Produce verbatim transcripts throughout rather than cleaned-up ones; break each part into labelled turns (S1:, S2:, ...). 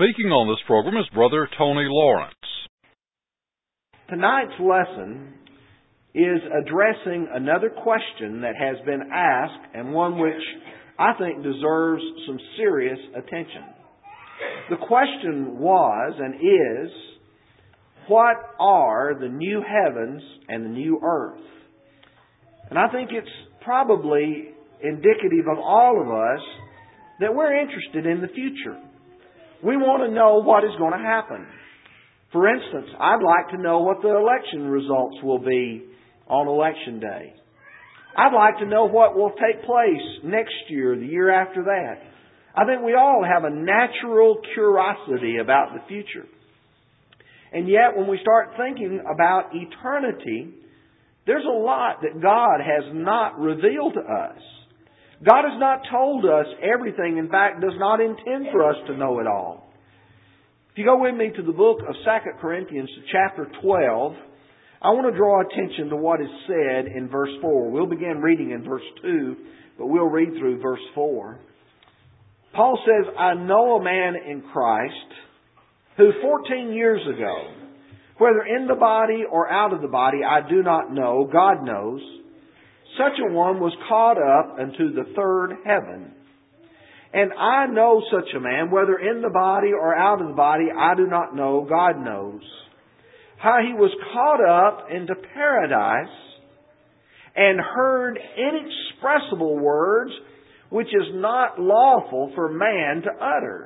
S1: Speaking on this program is Brother Tony Lawrence.
S2: Tonight's lesson is addressing another question that has been asked, and one which I think deserves some serious attention. The question was and is, what are the new heavens and the new earth? And I think it's probably indicative of all of us that we're interested in the future. We want to know what is going to happen. For instance, I'd like to know what the election results will be on Election Day. I'd like to know what will take place next year, the year after that. I think we all have a natural curiosity about the future. And yet, when we start thinking about eternity, there's a lot that God has not revealed to us. God has not told us everything, in fact, does not intend for us to know it all. If you go with me to the book of Second Corinthians, chapter twelve, I want to draw attention to what is said in verse four. We'll begin reading in verse two, but we'll read through verse four. Paul says, I know a man in Christ who fourteen years ago, whether in the body or out of the body, I do not know, God knows, such a one was caught up unto the third heaven. And I know such a man, whether in the body or out of the body, I do not know, God knows, how he was caught up into paradise and heard inexpressible words which is not lawful for man to utter.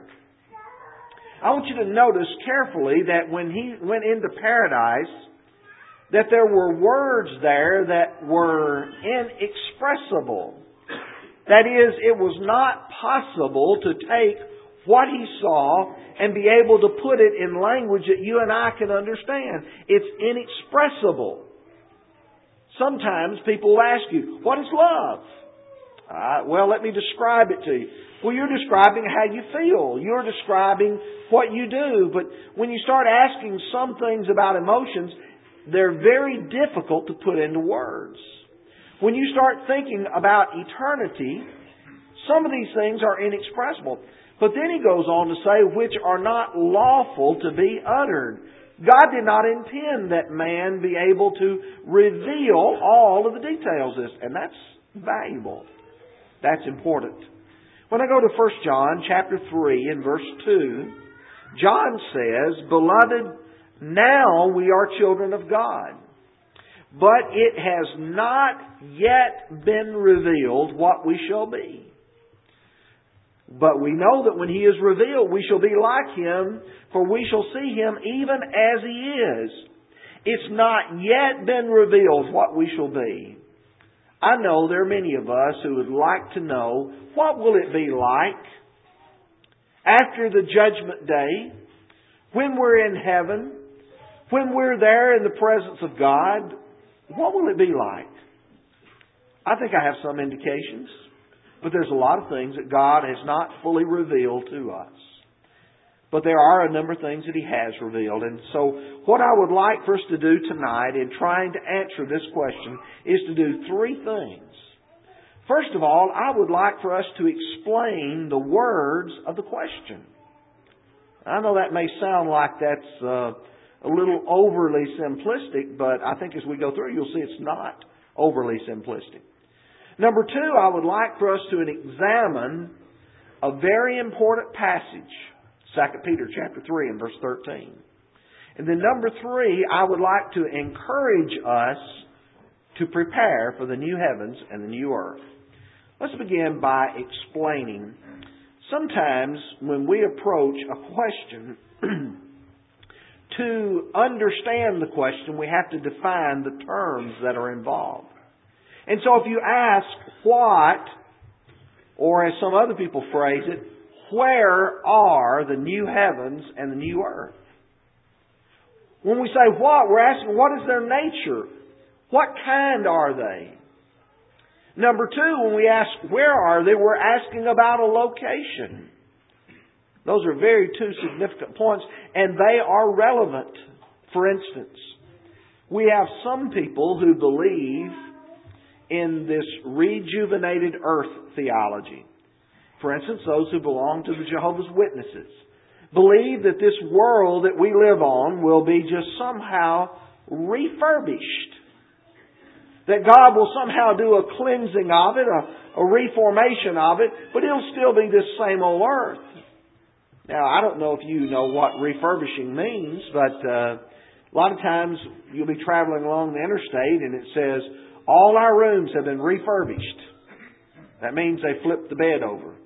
S2: I want you to notice carefully that when he went into paradise, that there were words there that were inexpressible. That is, it was not possible to take what he saw and be able to put it in language that you and I can understand. It's inexpressible. Sometimes people will ask you, what is love? Uh, well, let me describe it to you. Well, you're describing how you feel. You're describing what you do. But when you start asking some things about emotions, they're very difficult to put into words. When you start thinking about eternity, some of these things are inexpressible. But then he goes on to say, which are not lawful to be uttered. God did not intend that man be able to reveal all of the details of this. And that's valuable. That's important. When I go to First John chapter three and verse two, John says, Beloved, now we are children of God, but it has not yet been revealed what we shall be. But we know that when He is revealed, we shall be like Him, for we shall see Him even as He is. It's not yet been revealed what we shall be. I know there are many of us who would like to know, what will it be like after the judgment day, when we're in heaven, when we're there in the presence of God? What will it be like? I think I have some indications, but there's a lot of things that God has not fully revealed to us. But there are a number of things that He has revealed. And so what I would like for us to do tonight in trying to answer this question is to do three things. First of all, I would like for us to explain the words of the question. I know that may sound like that's uh, a little overly simplistic, but I think as we go through, you'll see it's not overly simplistic. Number two, I would like for us to examine a very important passage, Second Peter chapter three and verse thirteen. And then number three, I would like to encourage us to prepare for the new heavens and the new earth. Let's begin by explaining. Sometimes when we approach a question, to understand the question, we have to define the terms that are involved. And so if you ask what, or as some other people phrase it, where are the new heavens and the new earth? When we say what, we're asking what is their nature? What kind are they? Number two, when we ask where are they, we're asking about a location. Those are very two significant points, and they are relevant. For instance, we have some people who believe in this rejuvenated earth theology. For instance, those who belong to the Jehovah's Witnesses. believe that this world that we live on will be just somehow refurbished. That God will somehow do a cleansing of it, a, a reformation of it, but it'll still be this same old earth. Now, I don't know if you know what refurbishing means, but uh, a lot of times you'll be traveling along the interstate and it says, all our rooms have been refurbished. That means they flipped the bed over.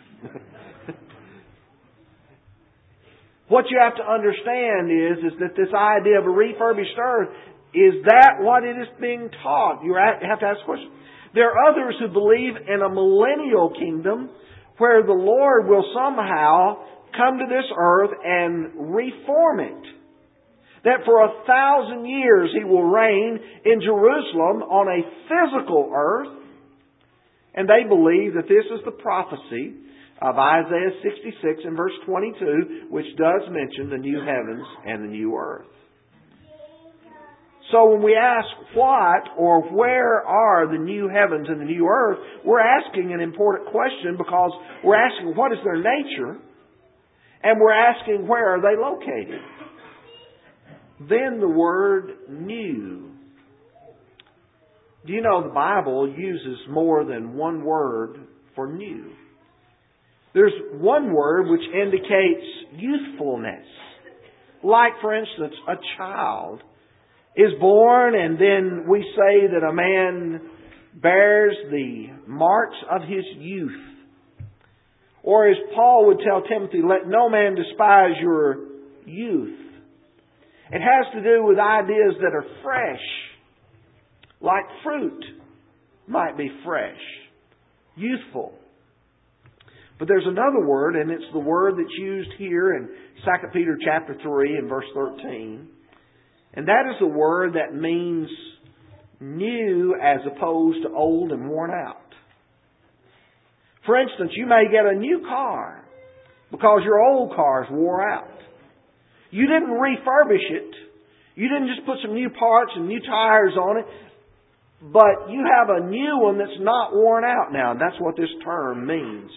S2: What you have to understand is, is that this idea of a refurbished earth, is that what it is being taught? You have to ask the question. There are others who believe in a millennial kingdom where the Lord will somehow come to this earth and reform it. That for a thousand years He will reign in Jerusalem on a physical earth. And they believe that this is the prophecy of Isaiah sixty-six and verse twenty-two, which does mention the new heavens and the new earth. So when we ask what or where are the new heavens and the new earth, we're asking an important question, because we're asking what is their nature, and we're asking where are they located. Then the word new. Do you know the Bible uses more than one word for new? There's one word which indicates youthfulness. Like, for instance, a child is born and then we say that a man bears the marks of his youth. Or as Paul would tell Timothy, let no man despise your youth. It has to do with ideas that are fresh. Like fruit might be fresh, youthful. But there's another word, and it's the word that's used here in Second Peter chapter three and verse thirteen. And that is a word that means new as opposed to old and worn out. For instance, you may get a new car because your old car's wore out. You didn't refurbish it. You didn't just put some new parts and new tires on it. But you have a new one that's not worn out now. And that's what this term means.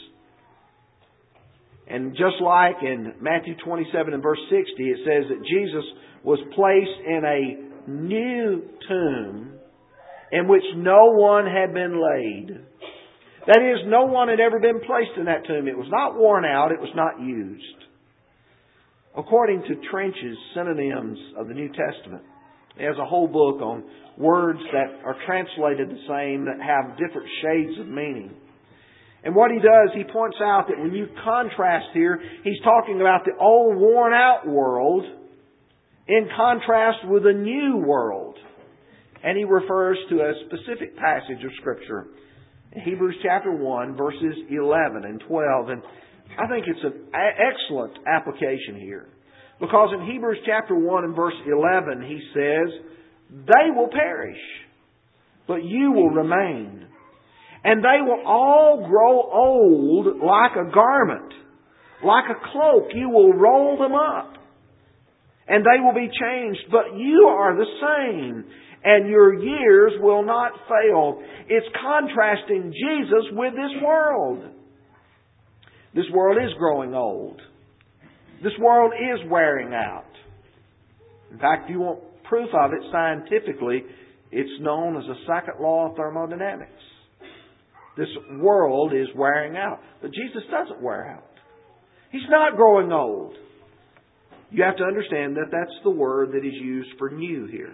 S2: And just like in Matthew twenty-seven and verse sixty, it says that Jesus was placed in a new tomb in which no one had been laid. That is, no one had ever been placed in that tomb. It was not worn out. It was not used. According to Trench's Synonyms of the New Testament, he has a whole book on words that are translated the same that have different shades of meaning. And what he does, he points out that when you contrast here, he's talking about the old worn out world in contrast with a new world. And he refers to a specific passage of Scripture in Hebrews chapter one, verses eleven and twelve. And I think it's an excellent application here. Because in Hebrews chapter one and verse eleven, he says, they will perish, but you will remain. And they will all grow old like a garment. Like a cloak, you will roll them up. And they will be changed, but you are the same. And your years will not fail. It's contrasting Jesus with this world. This world is growing old. This world is wearing out. In fact, if you want proof of it scientifically, it's known as the second law of thermodynamics. This world is wearing out. But Jesus doesn't wear out. He's not growing old. You have to understand that that's the word that is used for new here.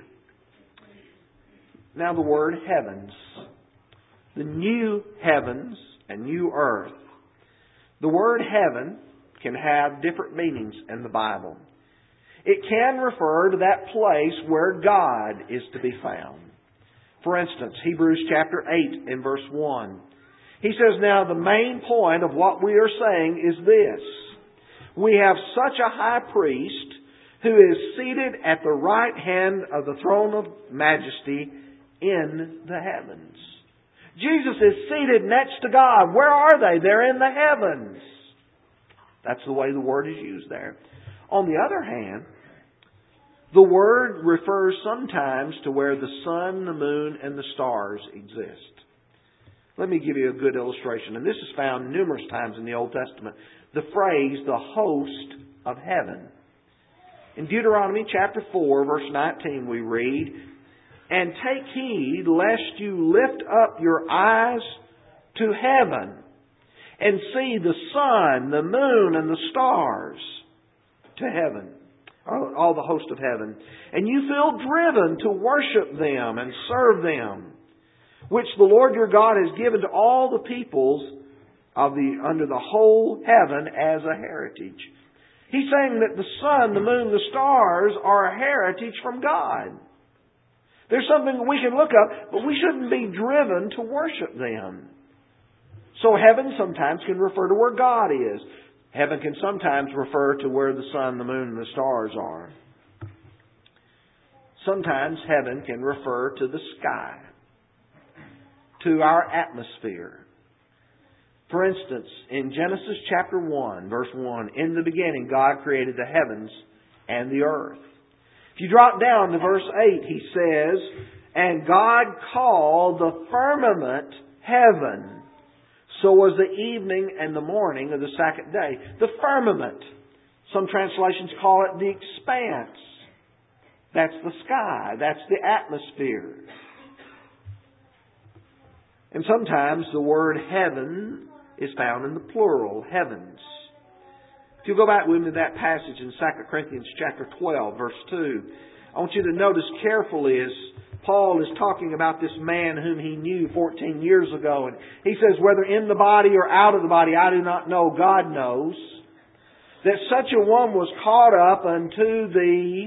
S2: Now the word heavens. The new heavens and new earth. The word heaven can have different meanings in the Bible. It can refer to that place where God is to be found. For instance, Hebrews chapter eight and verse one. He says, now the main point of what we are saying is this. We have such a high priest who is seated at the right hand of the throne of majesty in the heavens. Jesus is seated next to God. Where are they? They're in the heavens. That's the way the word is used there. On the other hand, the word refers sometimes to where the sun, the moon, and the stars exist. Let me give you a good illustration. And this is found numerous times in the Old Testament. The phrase, the host of heaven. In Deuteronomy chapter four, verse nineteen, we read, "And take heed lest you lift up your eyes to heaven, and see the sun, the moon, and the stars," to heaven, all the host of heaven, "and you feel driven to worship them and serve them, which the Lord your God has given to all the peoples of the under the whole heaven as a heritage." He's saying that the sun, the moon, the stars are a heritage from God. There's something we can look up, but we shouldn't be driven to worship them. So heaven sometimes can refer to where God is. Heaven can sometimes refer to where the sun, the moon, and the stars are. Sometimes heaven can refer to the sky, to our atmosphere. For instance, in Genesis chapter one, verse one, "In the beginning God created the heavens and the earth." If you drop down to verse eight, he says, "And God called the firmament heaven. So was the evening and the morning of the second day." The firmament. Some translations call it the expanse. That's the sky. That's the atmosphere. And sometimes the word heaven is found in the plural, heavens. If you go back with me to that passage in Second Corinthians chapter twelve, verse two, I want you to notice carefully as Paul is talking about this man whom he knew fourteen years ago. And he says, "Whether in the body or out of the body, I do not know. God knows. That such a one was caught up unto the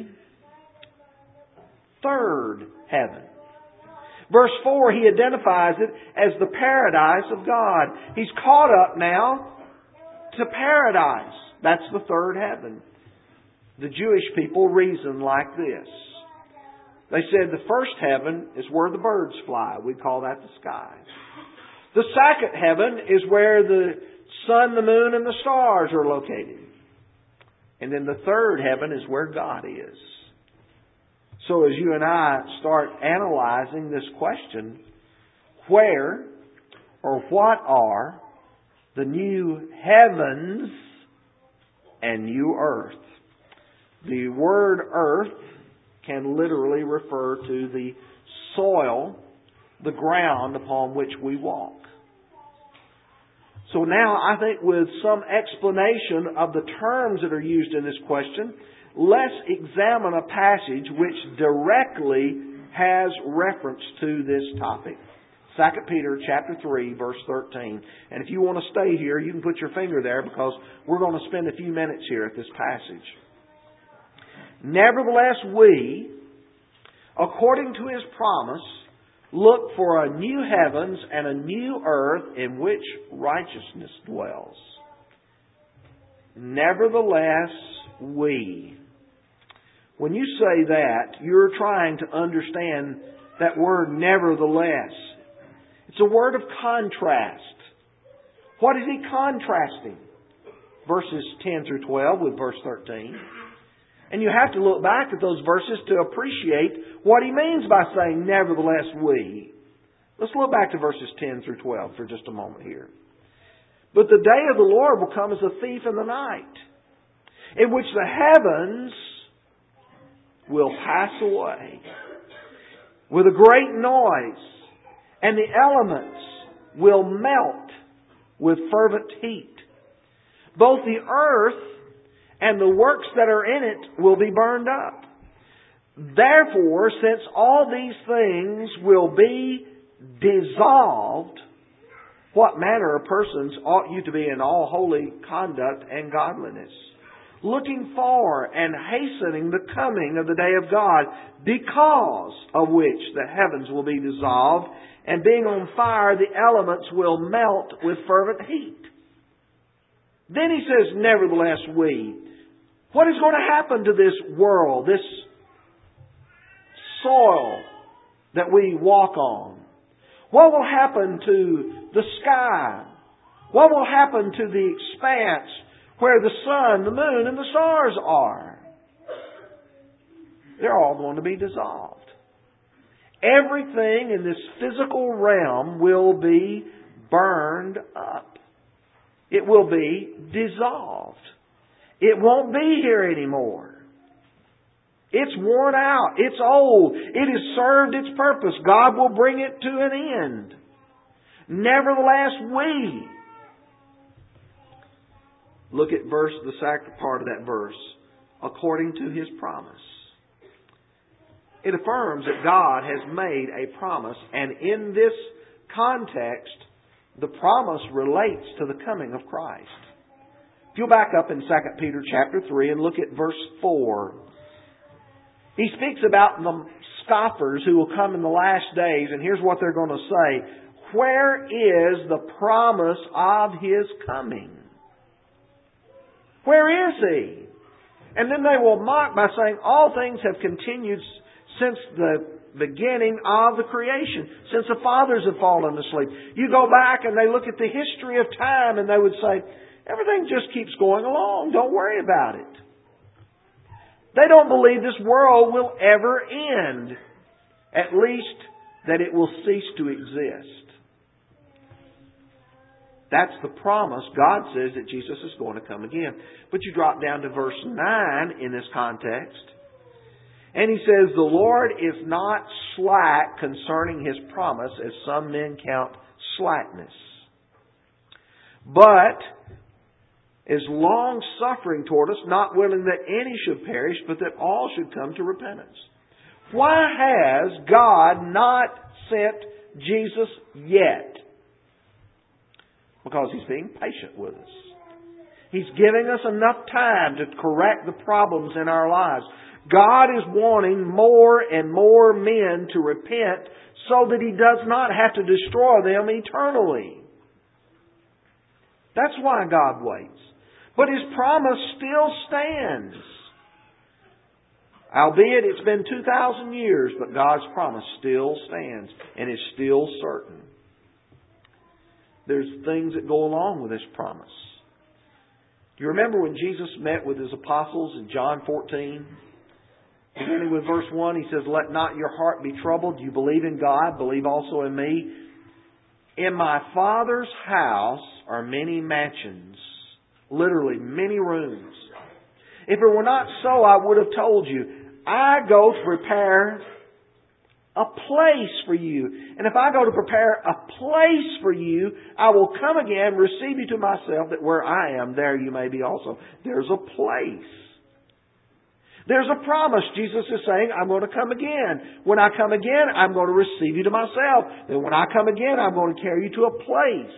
S2: third heaven." Verse four, he identifies it as the paradise of God. He's caught up now to paradise. That's the third heaven. The Jewish people reason like this. They said the first heaven is where the birds fly. We call that the sky. The second heaven is where the sun, the moon, and the stars are located. And then the third heaven is where God is. So as you and I start analyzing this question, where or what are the new heavens and new earth? The word earth can literally refer to the soil, the ground upon which we walk. So now I think with some explanation of the terms that are used in this question, let's examine a passage which directly has reference to this topic. Second Peter chapter three, verse thirteen. And if you want to stay here, you can put your finger there because we're going to spend a few minutes here at this passage. "Nevertheless we, according to His promise, look for a new heavens and a new earth in which righteousness dwells." Nevertheless we. When you say that, you're trying to understand that word nevertheless. It's a word of contrast. What is he contrasting? Verses ten through twelve with verse thirteen. And you have to look back at those verses to appreciate what he means by saying, "Nevertheless we." Let's look back to verses ten through twelve for just a moment here. "But the day of the Lord will come as a thief in the night, in which the heavens will pass away with a great noise, and the elements will melt with fervent heat. Both the earth and the works that are in it will be burned up. Therefore, since all these things will be dissolved, what manner of persons ought you to be in all holy conduct and godliness, looking for and hastening the coming of the day of God, because of which the heavens will be dissolved, and being on fire, the elements will melt with fervent heat." Then he says, "Nevertheless we." What is going to happen to this world, this soil that we walk on? What will happen to the sky? What will happen to the expanse where the sun, the moon, and the stars are? They're all going to be dissolved. Everything in this physical realm will be burned up. It will be dissolved. It won't be here anymore. It's worn out. It's old. It has served its purpose. God will bring it to an end. Nevertheless, we. Look at verse, the second part of that verse. According to His promise. It affirms that God has made a promise, and in this context, the promise relates to the coming of Christ. If you'll back up in Second Peter chapter three and look at verse four, he speaks about the scoffers who will come in the last days, and here's what they're going to say. Where is the promise of His coming? Where is He? And then they will mock by saying, all things have continued since the beginning of the creation, since the fathers have fallen asleep. You go back and they look at the history of time and they would say, everything just keeps going along. Don't worry about it. They don't believe this world will ever end. At least that it will cease to exist. That's the promise. God says that Jesus is going to come again. But you drop down to verse nine in this context. And he says, the Lord is not slack concerning His promise, as some men count slackness, but is long-suffering toward us, not willing that any should perish, but that all should come to repentance. Why has God not sent Jesus yet? Because He's being patient with us. He's giving us enough time to correct the problems in our lives. God is wanting more and more men to repent so that He does not have to destroy them eternally. That's why God waits. But His promise still stands. Albeit it's been two thousand years, but God's promise still stands and is still certain. There's things that go along with this promise. Do you remember when Jesus met with His apostles in John fourteen? Beginning with verse one, He says, let not your heart be troubled. You believe in God, believe also in me. In my Father's house are many mansions. Literally, many rooms. If it were not so, I would have told you. I go to prepare a place for you. And if I go to prepare a place for you, I will come again, receive you to myself, that where I am, there you may be also. There's a place. There's a promise. Jesus is saying, I'm going to come again. When I come again, I'm going to receive you to myself. Then when I come again, I'm going to carry you to a place.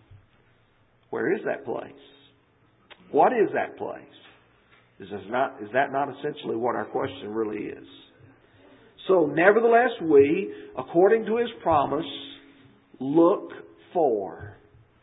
S2: Where is that place? What is that place? Is that not, is that not essentially what our question really is? So, nevertheless, we, according to His promise, look for.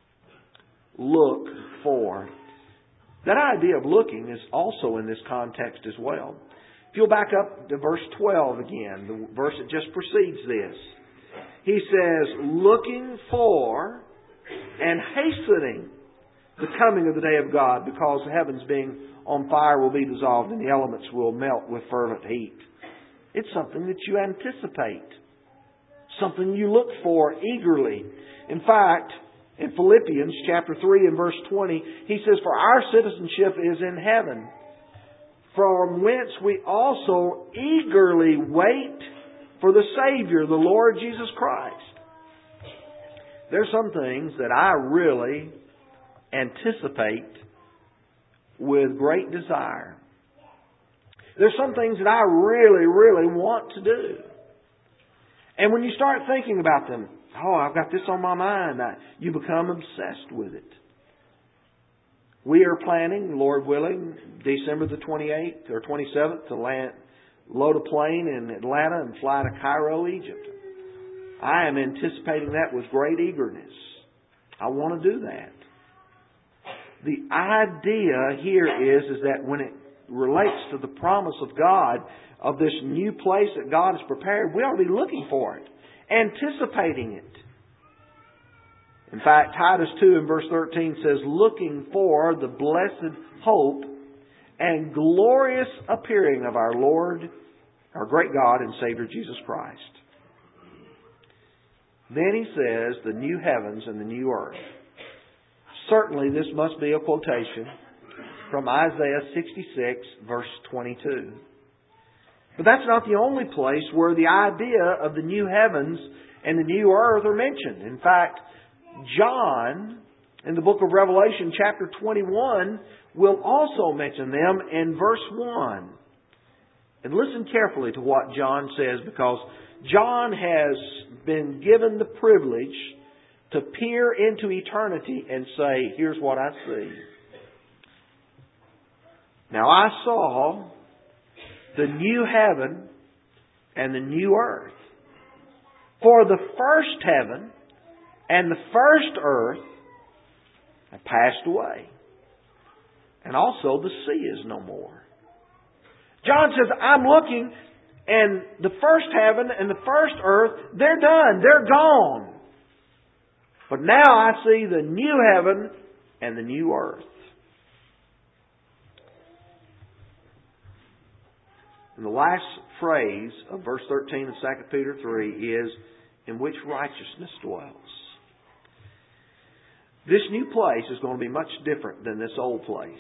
S2: Look for. That idea of looking is also in this context as well. If you'll back up to verse twelve again, the verse that just precedes this. He says, looking for and hastening the coming of the day of God, because the heavens being on fire will be dissolved and the elements will melt with fervent heat. It's something that you anticipate. Something you look for eagerly. In fact, in Philippians chapter three and verse twenty, he says, for our citizenship is in heaven, from whence we also eagerly wait for the Savior, the Lord Jesus Christ. There's some things that I really anticipate with great desire. There's some things that I really, really want to do. And when you start thinking about them, oh, I've got this on my mind, I, you become obsessed with it. We are planning, Lord willing, December the twenty-eighth or twenty-seventh to land, load a plane in Atlanta and fly to Cairo, Egypt. I am anticipating that with great eagerness. I want to do that. The idea here is, is that when it relates to the promise of God, of this new place that God has prepared, we ought to be looking for it, anticipating it. In fact, Titus two and verse thirteen says, looking for the blessed hope and glorious appearing of our Lord, our great God and Savior Jesus Christ. Then he says, the new heavens and the new earth. Certainly this must be a quotation. from Isaiah sixty-six, verse twenty-two. But that's not the only place where the idea of the new heavens and the new earth are mentioned. In fact, John, in the book of Revelation, chapter twenty-one, will also mention them in verse one. And listen carefully to what John says, because John has been given the privilege to peer into eternity and say, here's what I see. Now I saw the new heaven and the new earth. For the first heaven and the first earth have passed away, and also the sea is no more. John says, I'm looking, and the first heaven and the first earth, they're done. They're gone. But now I see the new heaven and the new earth. And the last phrase of verse thirteen of Second Peter three is, in which righteousness dwells. This new place is going to be much different than this old place.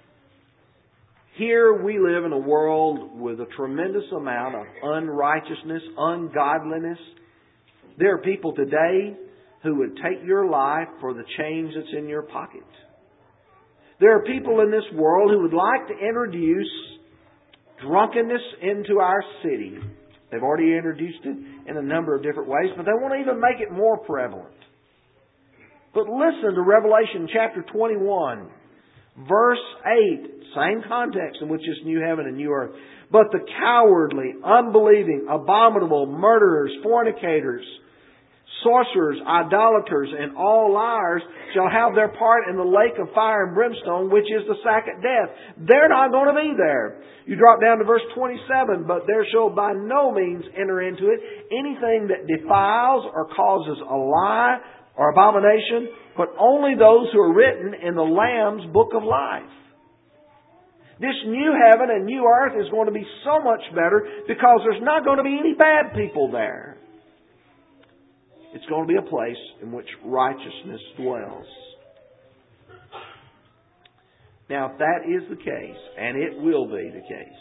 S2: Here we live in a world with a tremendous amount of unrighteousness, ungodliness. There are people today who would take your life for the change that's in your pocket. There are people in this world who would like to introduce drunkenness into our city. They've already introduced it in a number of different ways, but they want to even make it more prevalent. But listen to Revelation chapter twenty-one, verse eight, same context in which this new heaven and new earth. But the cowardly, unbelieving, abominable, murderers, fornicators, sorcerers, idolaters, and all liars shall have their part in the lake of fire and brimstone, which is the second death. They're not going to be there. You drop down to verse twenty-seven, but there shall by no means enter into it anything that defiles or causes a lie or abomination, but only those who are written in the Lamb's book of life. This new heaven and new earth is going to be so much better because there's not going to be any bad people there. It's going to be a place in which righteousness dwells. Now, if that is the case, and it will be the case,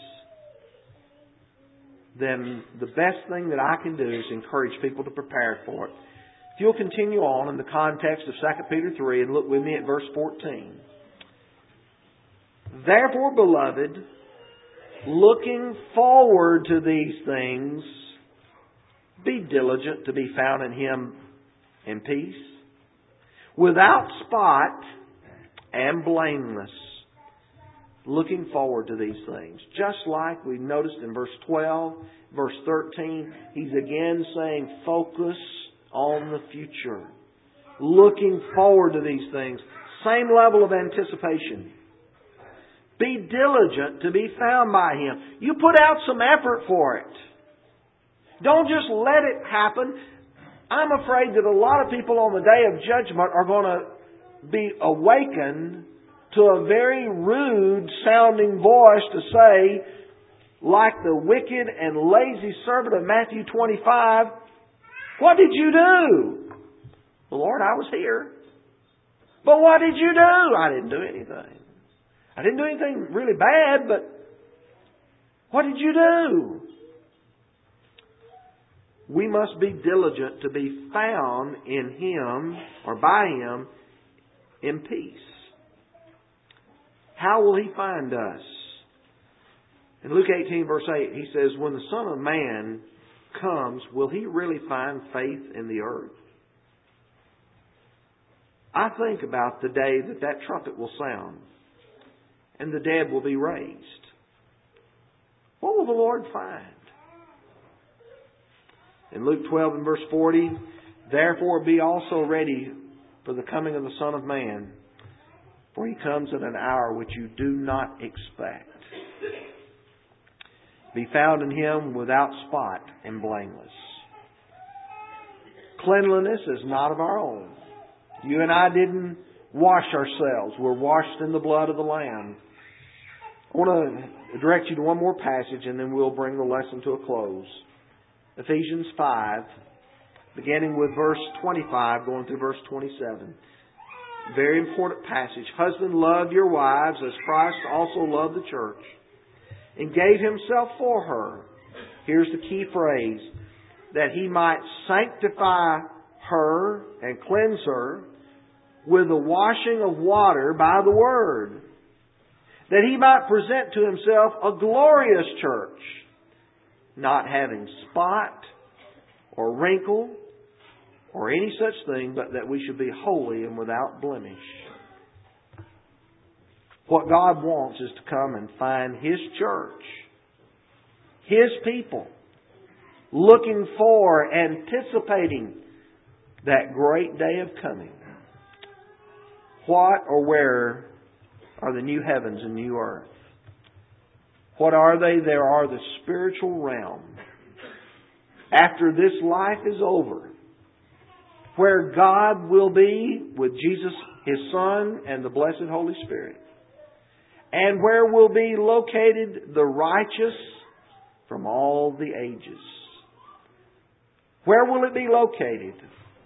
S2: then the best thing that I can do is encourage people to prepare for it. If you'll continue on in the context of Second Peter three and look with me at verse fourteen. Therefore, beloved, looking forward to these things, be diligent to be found in Him in peace, without spot and blameless. Looking forward to these things. Just like we noticed in verse twelve, verse thirteen, he's again saying focus on the future. Looking forward to these things. Same level of anticipation. Be diligent to be found by Him. You put out some effort for it. Don't just let it happen. I'm afraid that a lot of people on the day of judgment are going to be awakened to a very rude sounding voice to say, like the wicked and lazy servant of Matthew twenty-five, what did you do? Well, Lord, I was here. But what did you do? I didn't do anything. I didn't do anything really bad, but what did you do? We must be diligent to be found in Him or by Him in peace. How will He find us? In Luke eighteen verse eight, He says, when the Son of Man comes, will He really find faith in the earth? I think about the day that that trumpet will sound and the dead will be raised. What will the Lord find? In Luke twelve and verse forty, therefore be also ready for the coming of the Son of Man, for He comes at an hour which you do not expect. Be found in Him without spot and blameless. Cleanliness is not of our own. You and I didn't wash ourselves. We're washed in the blood of the Lamb. I want to direct you to one more passage and then we'll bring the lesson to a close. Ephesians five, beginning with verse twenty-five, going through verse twenty-seven. Very important passage. Husband, love your wives as Christ also loved the church and gave Himself for her. Here's the key phrase. That He might sanctify her and cleanse her with the washing of water by the Word. That He might present to Himself a glorious church, not having spot or wrinkle or any such thing, but that we should be holy and without blemish. What God wants is to come and find His church, His people, looking for, anticipating that great day of coming. What or where are the new heavens and new earth? What are they? There are the spiritual realm. After this life is over, where God will be with Jesus, His Son, and the blessed Holy Spirit. And where will be located the righteous from all the ages. Where will it be located?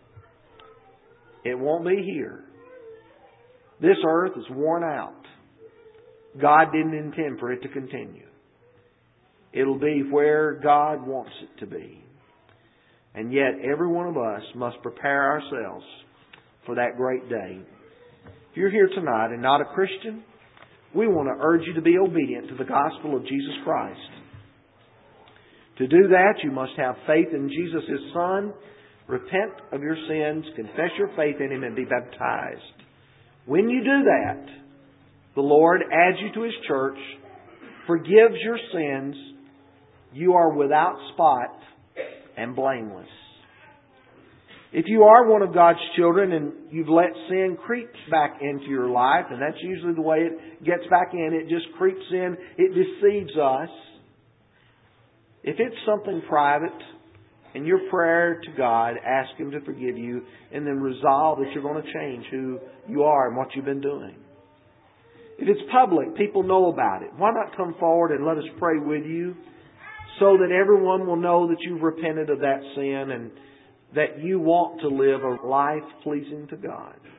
S2: It won't be here. This earth is worn out. God didn't intend for it to continue. It'll be where God wants it to be. And yet every one of us must prepare ourselves for that great day. If you're here tonight and not a Christian, we want to urge you to be obedient to the gospel of Jesus Christ. To do that, you must have faith in Jesus, His Son, repent of your sins, confess your faith in Him, and be baptized. When you do that, the Lord adds you to His church, forgives your sins, you are without spot and blameless. If you are one of God's children and you've let sin creep back into your life, and that's usually the way it gets back in, it just creeps in, it deceives us. If it's something private, in your prayer to God, ask Him to forgive you, and then resolve that you're going to change who you are and what you've been doing. If it's public, people know about it. Why not come forward and let us pray with you so that everyone will know that you've repented of that sin and that you want to live a life pleasing to God.